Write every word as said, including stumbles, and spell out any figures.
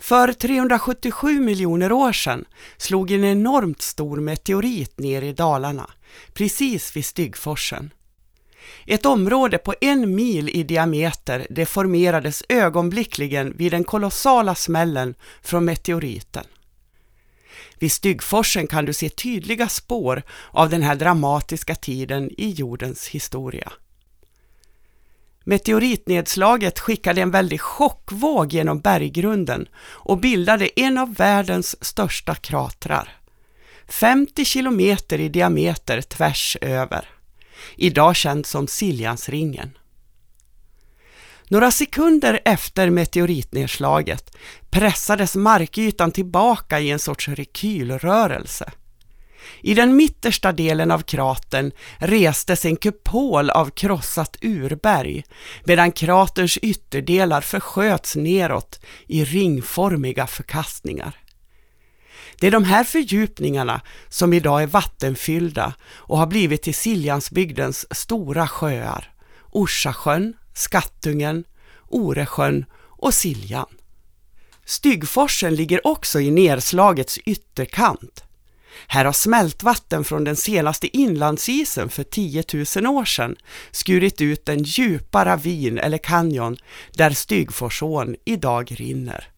För trehundrasjuttiosju miljoner år sedan slog en enormt stor meteorit ner i Dalarna, precis vid Styggforsen. Ett område på en mil i diameter deformerades ögonblickligen vid den kolossala smällen från meteoriten. Vid Styggforsen kan du se tydliga spår av den här dramatiska tiden i jordens historia. Meteoritnedslaget skickade en väldig chockvåg genom berggrunden och bildade en av världens största kratrar. femtio kilometer i diameter tvärs över. Idag känd som Siljansringen. Några sekunder efter meteoritnedslaget pressades markytan tillbaka i en sorts rekylrörelse. I den mittersta delen av kratern restes en kupol av krossat urberg, medan kraterns ytterdelar försköts neråt i ringformiga förkastningar. Det är de här fördjupningarna som idag är vattenfyllda och har blivit till Siljansbygdens stora sjöar, Orsasjön, Skattungen, Oresjön och Siljan. Styggforsen ligger också i nedslagets ytterkant. Här har smältvatten från den senaste inlandsisen för tio tusen år sedan skurit ut en djupa ravin eller kanjon där Styggforsån idag rinner.